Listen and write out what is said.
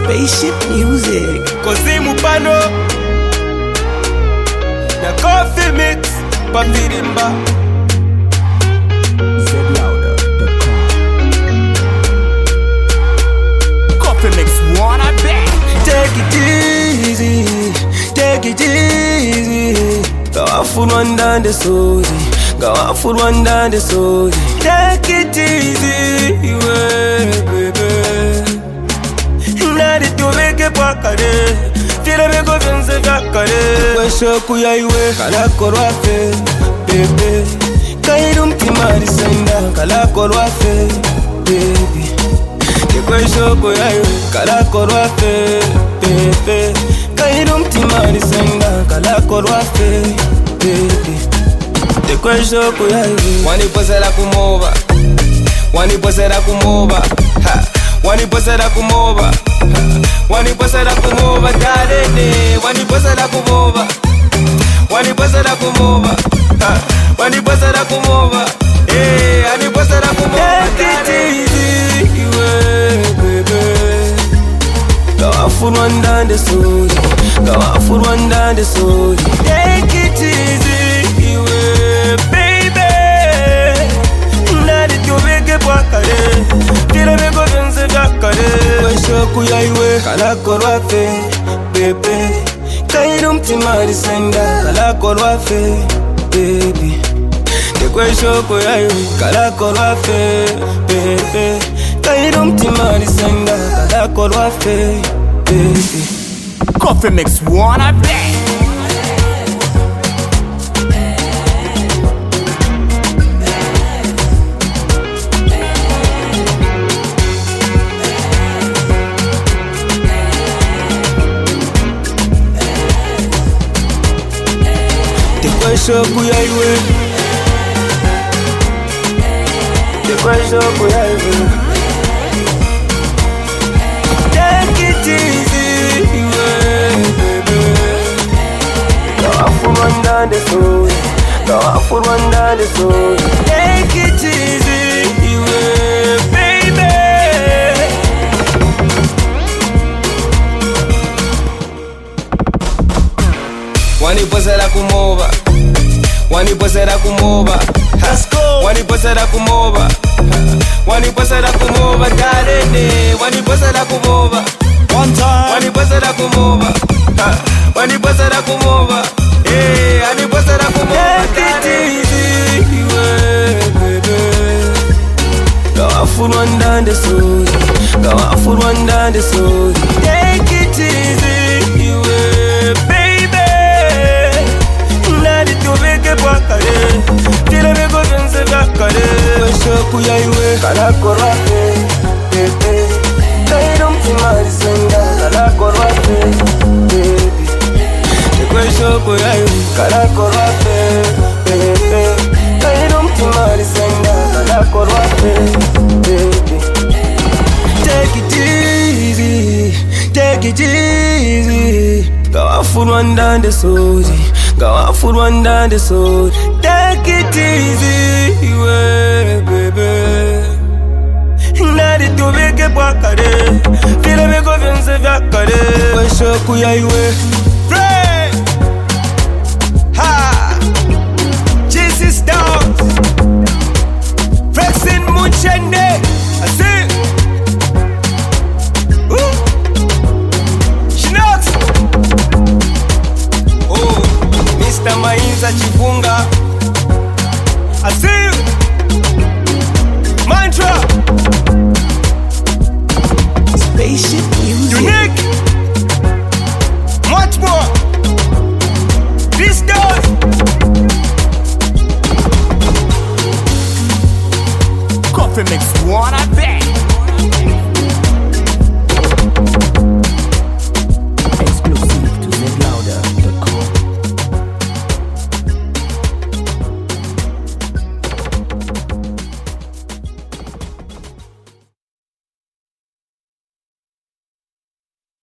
Spaceship music. Kozimu pano na coffee mix papirimba zlouder.com. Coffee mix one, I bet. Take it easy, take it easy. Go off for one down the soul. Go off for one down the soul. Take it easy, baby. Nadi to make a pakade. Feel me go venze kakade. Kwa shoku ya iwe kala korwafe, baby. Kairum timari senda kala korwafe, baby. Kwa shoku ya iwe kala korwafe, baby. Kairum timari senda kala korwafe, baby. Kwa shoku ya iwe waniposera kumova, waniposera kumova, ha. Waniposera kumova, waniposera kumova, darene. Waniposera kumova, waniposera kumova, waniposera kumova, waniposera kumova. Take it easy, baby. Go off for one down the soul. Go off for one down the soul. Take it easy, baby. Nadi to make a pakade. Tira me go venze kakade. Kwa shoku ya iwe kala korwafe, baby. Kairum timari senda kala korwafe, baby. Kwa shoku ya iwe kala korwafe, baby. Kairum timari senda kala korwafe, baby. Coffee mix one, I bet. Kwa shoku ya iwe, kwa shoku ya iwe. Take it easy, baby. Go off for one down the soul. Go off for one down the soul. Take it easy, baby. Waniposera kumova, waniposera kumova, let's go. Waniposera kumova, waniposera kumova, darene. Waniposera kumova, One time. waniposera kumova, waniposera kumova, waniposera kumova. Take it easy, baby. Go off for one down the soul. Go off for one down the soul. Take it easy, baby. Nadi to make a pakade. Tira me go venze kakade. Kwa shoku ya iwe kala korwafe, baby. Kairum timari senda kala korwafe, baby. Kwa shoku ya iwe kala korwafe, baby. Kairum timari senda kala korwafe, baby. Take it easy, take it easy. Go off for one down the soul. Go off for one down the soul. Take it easy, baby. Nadi to make a pakade. Feel me go venze kakade. Kwa shoku ya iwe